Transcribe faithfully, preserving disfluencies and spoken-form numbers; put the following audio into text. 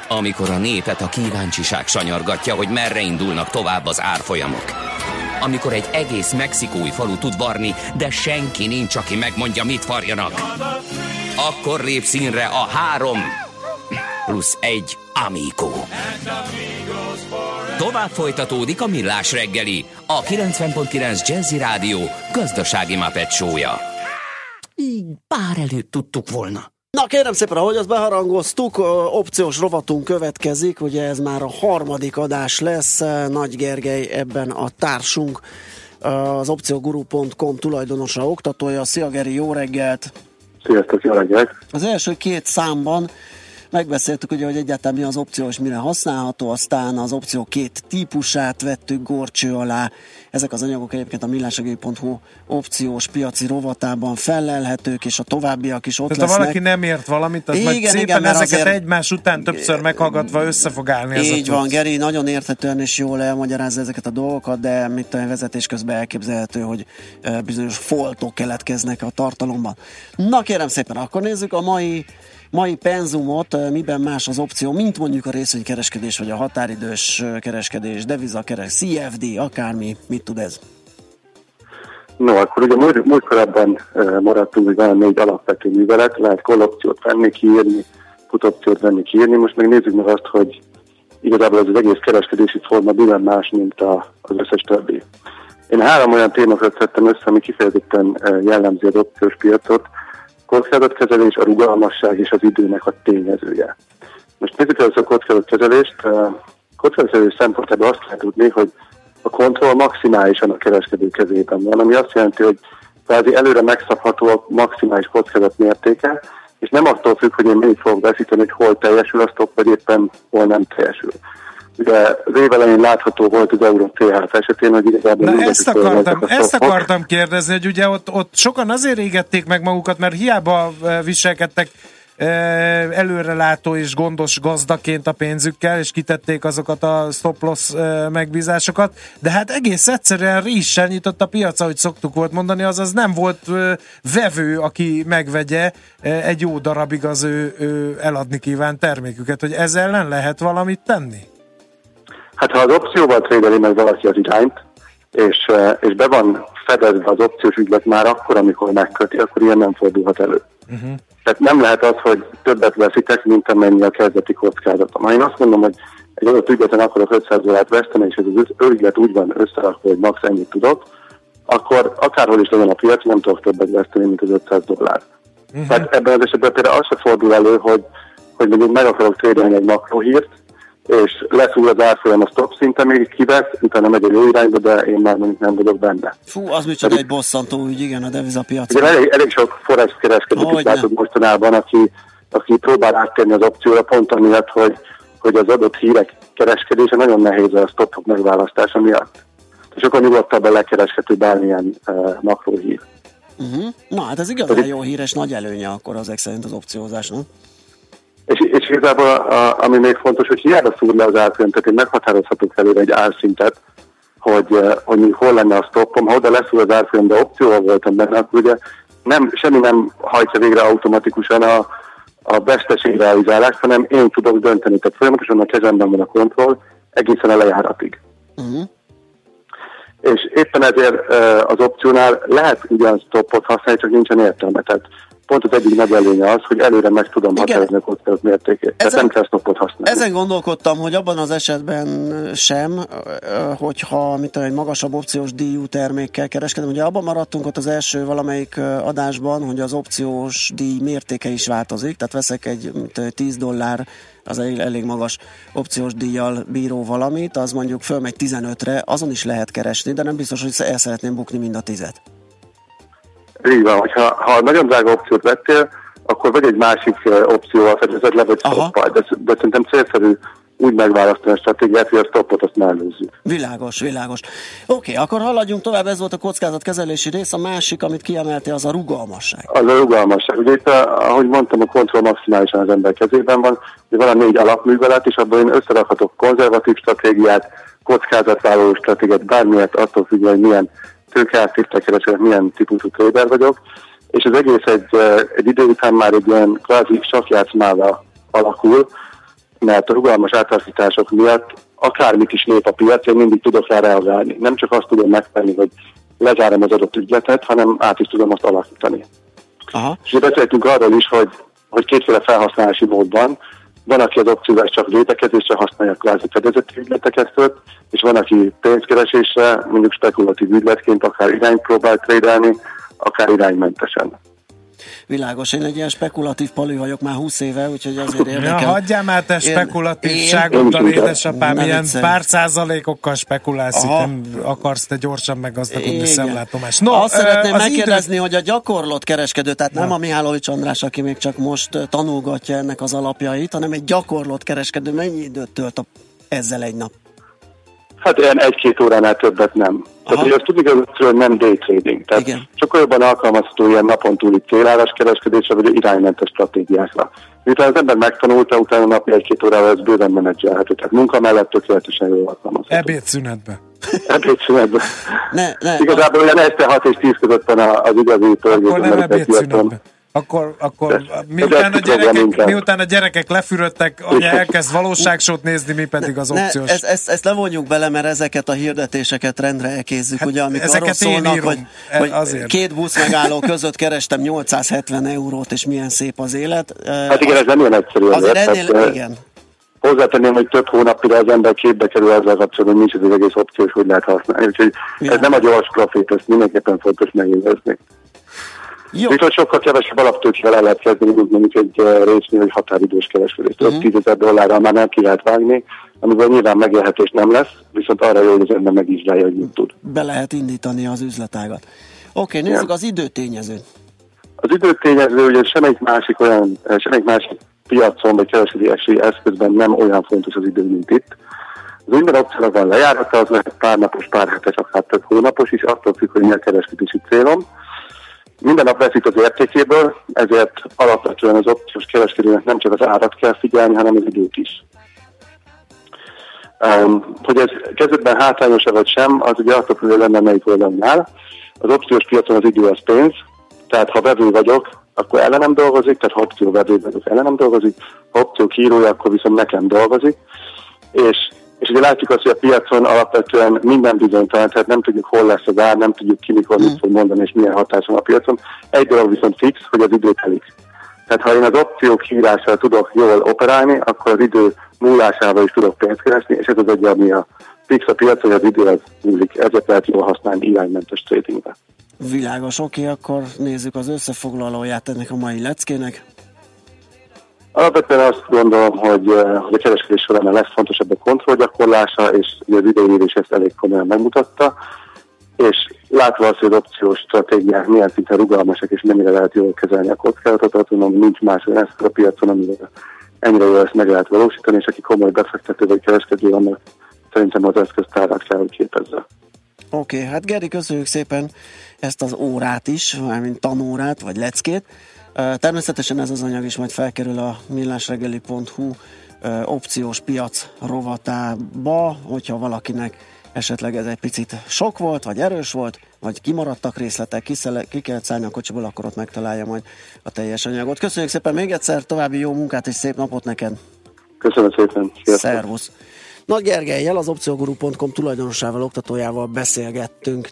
Amikor a népet a kíváncsiság sanyargatja, hogy merre indulnak tovább az árfolyamok. Amikor egy egész mexikói falu tud varni, de senki nincs, aki megmondja, mit varjanak. Akkor lép színre a három plusz egy Amigo. Tovább folytatódik a Millás reggeli, a kilencven pont kilenc Jazzy Rádió gazdasági Muppet show-ja. Így pár előtt tudtuk volna. Na kérem szépen, ahogy azt beharangoztuk, opciós rovatunk következik, ugye ez már a harmadik adás lesz, Nagy Gergely ebben a társunk, az opcioguru pont com tulajdonosa, oktatója. Szia Geri, jó reggelt! Sziasztok, jó reggelt! Az első két számban megbeszéltük, ugye, hogy egyáltalán mi az opció és mire használható, aztán az opció két típusát vettük górcső alá. Ezek az anyagok egyébként a millásreggeli pont hu opciós piaci rovatában fellelhetők, és a továbbiak is ott tehát lesznek. Ha valaki nem ért valamit, az igen, majd szépen igen, ezeket azért egymás után többször meghallgatva össze fog állni. Így van, Geri, nagyon érthetően és jól elmagyarázza ezeket a dolgokat, de mit a vezetés közben elképzelhető, hogy bizonyos foltok keletkeznek a tartalomban. Na kérem szépen, akkor nézzük a mai mai penzumot, miben más az opció, mint mondjuk a részvénykereskedés, vagy a határidős kereskedés, devizakeres, cé ef dé, akármi, mit tud ez? No, akkor ugye múlt, múlt korábban uh, maradtunk, hogy van négy alapvető művelet, lehet call-opciót venni, kiírni, put-opciót venni, kiírni, most meg nézzük meg azt, hogy igazából ez az egész kereskedési forma miben más, mint a, az összes többi. Én három olyan témakört szedtem össze, ami kifejezetten uh, jellemzi az opciós piacot: kockázatkezelés, a rugalmasság és az időnek a tényezője. Most nézzük el a kockázatkezelést. Kockázatkezelés szempontjából azt kell tudni, hogy a kontroll maximálisan a kereskedő kezében van, ami azt jelenti, hogy kvázi előre megszabható a maximális kockázat mértéke, és nem attól függ, hogy én még fogok veszíteni, hogy hol teljesül a stop, vagy éppen hol nem teljesül. Ugye az év elején látható volt az Euro cé há ef esetén, hogy igazából... Na ezt akartam, ezt akartam kérdezni, hogy ugye ott, ott sokan azért égették meg magukat, mert hiába viselkedtek előrelátó és gondos gazdaként a pénzükkel, és kitették azokat a stop-loss megbízásokat, de hát egész egyszerűen ríssel nyitott a piac, ahogy szoktuk volt mondani, azaz nem volt vevő, aki megvegye egy jó darabig az ő, ő eladni kívánt terméküket, hogy ezzel ellen lehet valamit tenni? Hát ha az opcióval trédeli meg valaki az irányt, és, és be van fedezve az opciós ügylet már akkor, amikor megköti, akkor ilyen nem fordulhat elő. Uh-huh. Tehát nem lehet az, hogy többet veszitek, mint amennyi a kezdeti kockázatom. Ha én azt mondom, hogy egy adott ügyleten akarok ötszáz dollárt veszteni, és ez az ügylet úgy van összerakva, hogy max ennyit tudok, akkor akárhol is legyen a piac, nem tudok többet veszteni, mint az ötszáz dollár. Uh-huh. Tehát ebben az esetben például az se fordul elő, hogy, hogy mondjuk meg akarok trédelni egy makrohírt, és leszúr az árfolyam a stop szinte, még kivesz, utána megy egy jó irányba, de én már mondjuk nem vagyok benne. Fú, az micsoda egy bosszantó ügy, igen, a devizapiacon. Igen, elég, elég sok forex kereskedőt is látod mostanában, aki, aki próbál áttenni az opcióra pont amiatt, hogy, hogy az adott hírek kereskedése nagyon nehéz a stopok megválasztása miatt. Sokkal nyugodtabban lekereshető bármilyen uh, makrohír. Uh-huh. Na hát ez igazán jó híres, nagy előnye akkor az szerint az opciózásnak. És, és igazából a, ami még fontos, hogy hiába szúr le az árfolyam, tehát én meghatározhatok előre egy árszintet, hogy, hogy hol lenne a stoppom. Ha oda leszúr az árfolyam, de opcióval voltam benne, akkor ugye nem, semmi nem hajtja végre automatikusan a, a veszteségrealizálást, hanem én tudok dönteni. Tehát folyamatosan a kezemben van a kontroll egészen a lejáratig. Uh-huh. És éppen ezért az opciónál lehet ugyan stoppot használni, csak nincsen értelme. Tehát pont az egyik nagy előnye az, hogy előre meg tudom határozni a kockázat mértékét. Tehát nem kell stoppot használni. Ezen gondolkodtam, hogy abban az esetben sem, hogyha mit tudom, egy magasabb opciós díjú termékkel kereskedem. Ugye abban maradtunk ott az első valamelyik adásban, hogy az opciós díj mértéke is változik. Tehát veszek egy tíz dollár, az elég, elég magas opciós díjjal bíró valamit, az mondjuk fölmegy tizenötre, azon is lehet keresni, de nem biztos, hogy el szeretném bukni mind a tizet. Így van, hogyha ha nagyon drága opciót vettél, akkor vagy egy másik opcióval fedezed le, vagy stoppal, de, de szerintem célszerű úgy megválasztani a stratégiát, hogy a stoppot azt mellőzzük. Világos, világos. Oké, okay, akkor haladjunk tovább, ez volt a kockázatkezelési rész, a másik, amit kiemeltél, az a rugalmasság. Az a rugalmasság. Ugye itt, a, ahogy mondtam, a kontroll maximálisan az ember kezében van, hogy van a négy alapművelet, és abban én összerakhatok konzervatív stratégiát, kockázatvállaló stratégiát, bármilyet, attól függően, hogy milyen tőkeáttétel keresek, milyen típusú trader vagyok, és az egész egy, egy idő után már egy ilyen kvázi sakkjátszmává alakul, mert a rugalmas átalakítások miatt akármit is lép a piac, én mindig tudok rá reagálni. Nem csak azt tudom megtenni, hogy lezárom az adott ügyletet, hanem át is tudom azt alakítani. Aha. És beszéltünk arról is, hogy, hogy kétféle felhasználási módban. Van, aki az opcióval csak védekezésre használja kvázi fedezeti ügyleteket föl, és van, aki pénzkeresésre, mondjuk spekulatív ügyletként akár irányt próbál trédelni, akár iránymentesen. Világos, én egy ilyen spekulatív palő vagyok már húsz éve, úgyhogy azért érdekel. Ja, hagyjál már te spekulatívságoddal, édesapám, ilyen pár százalékokkal spekulálsz, nem akarsz te gyorsan meggazdagodni, szemlátomás. No, azt szeretném megkérdezni, idő... hogy a gyakorlott kereskedő, tehát nem a Mihálovics András, aki még csak most tanulgatja ennek az alapjait, hanem egy gyakorlott kereskedő, mennyi időt tölt a... ezzel egy nap? Hát ilyen egy-két óránál többet nem. Aha. Tehát, hogy azt tudni kell, hogy nem day trading. Tehát igen. sokkal jobban alkalmazható ilyen napon túli céláras kereskedésre, vagy iránymentes stratégiákra. Miután az ember megtanulta, utána napi egy-két órával ez bőven menedzselhető. Tehát munka mellett tökéletesen jól alkalmazható. Ebédszünetbe. Ebédszünetbe. Ne, ne, Igazából olyan este hat és tíz között van az igazi törgés. Akkor nem ebédszünetbe. Akkor, akkor miután, a gyerekek, miután a gyerekek lefürödtek, anya elkezd valóságsót nézni, mi pedig az opciós. Ne, ezt, ezt, ezt levonjuk bele, mert ezeket a hirdetéseket rendre elkézzük, hát ugye, amikor arról szólnak, hogy, hogy két busz megálló között kerestem nyolcszázhetven eurót, és milyen szép az élet. Hát igen, ez nem ilyen egyszerű. Azért ennél, tehát, igen. Hozzátenném, hogy több hónapra az ember képbe kerül ezzel kapcsolatban, hogy nincs az egész opciós, hogy lehet használni. Úgyhogy ja. Ez nem a gyors profit, ezt mindenképpen fontos megjegyezni. Viszont sokkal kevesebb alaptőkével el lehet kezdeni, úgy mondjuk egy résznél, hogy határidős kereskedés. Több uh-huh. tízezer dollárral már nem ki lehet vágni, amiből nyilván megélhetés nem lesz, viszont arra jó, hogy az ember megvizsgálja, hogy mit tud. Be lehet indítani az üzletágat. Oké, okay, nézzük az időtényezőt. Az időtényező, ugye semmelyik másik olyan, semmelyik másik piacon, vagy kereskedési eszközben nem olyan fontos az idő, mint itt. Az minden opciónak van lejárata, az lehet pár napos, pár hetes, akár több hónapos is, attól függ, hogy mi a kereskedési célom. Minden nap veszít az értékéből, ezért alapvetően az opciós kereskedőnek nem csak az árat kell figyelni, hanem az időt is. Um, hogy ez kezdetben hátrányos-e vagy sem, az ugye attól függ, lenne melyik oldalnál. Az opciós piacon az idő az pénz, tehát ha vevő vagyok, akkor ellenem dolgozik, tehát ha opció vevő vagyok, ellenem dolgozik, ha opció kírója, akkor viszont nekem dolgozik, és És ugye látjuk azt, hogy a piacon alapvetően minden bizonytalan, tehát nem tudjuk, hol lesz az ár, nem tudjuk ki, mikor mit fog mondani, és milyen hatás van a piacon. Egy dolog viszont fix, hogy az idő telik. Tehát ha én az opciók hívásával tudok jól operálni, akkor az idő múlásával is tudok pénzt keresni, és ez az egy, ami a fix a piac, hogy az idő az múlik. Ezért lehet jól használni iránymentes tradingbe. Világos, oké, okay, akkor nézzük az összefoglalóját ennek a mai leckének. Alapvetően azt gondolom, hogy, hogy a kereskedés során a legfontosabb a kontrollgyakorlása, és az idei is ezt elég komolyan megmutatta, és látva azt, hogy az opciós stratégiák milyen szinten rugalmasak, és mennyire lehet jól kezelni a kockázatot, azt mondom, nincs más olyan eszköz a piacon, amivel ennyire jól ezt meg lehet valósítani, és aki komoly befektető vagy kereskedő, annak szerintem az eszköztárát kell, hogy képezze. Oké, okay, hát Geri, köszönjük szépen ezt az órát is, mármint tanórát, vagy leckét. Természetesen ez az anyag is majd felkerül a millásreggeli pont hu opciós piac rovatába, hogyha valakinek esetleg ez egy picit sok volt, vagy erős volt, vagy kimaradtak részletek, kiszele, ki kellett szállni a kocsiból, akkor ott megtalálja majd a teljes anyagot. Köszönjük szépen még egyszer, további jó munkát és szép napot neked! Köszönöm szépen! Szervusz! Nagy Gergellyel, az opcioguru pont com tulajdonosával, oktatójával beszélgettünk.